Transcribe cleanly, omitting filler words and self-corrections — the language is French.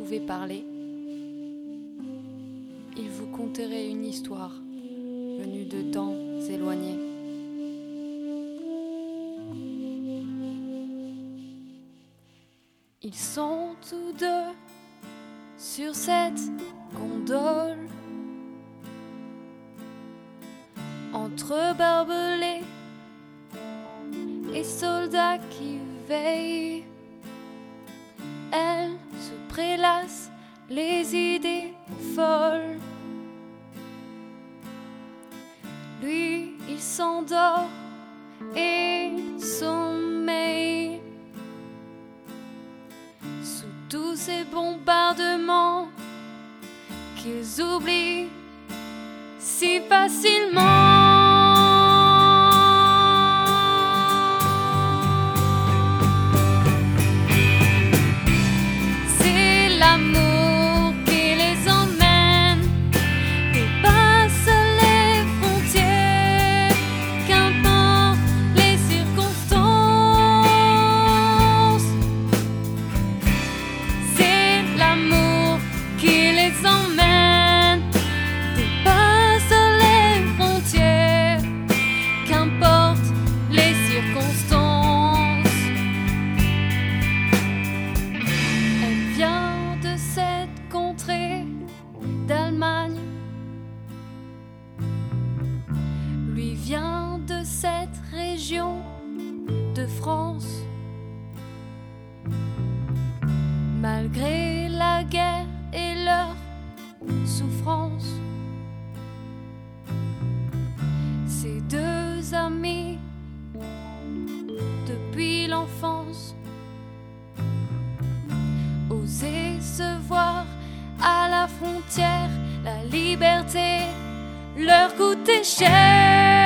pouvait parler, il vous conterait une histoire venue de temps éloignés. Ils sont tous deux sur cette gondole, entre barbelés et soldats qui veillent. Elle se prélasse les idées folles. Lui, il s'endort et sommeille sous tous ces bombardements qu'ils oublient si facilement. d'Allemagne, lui vient de cette région de France. Malgré la guerre et leur souffrance, ces deux amis depuis l'enfance osaient se voir à la frontière. La liberté leur coûtait cher.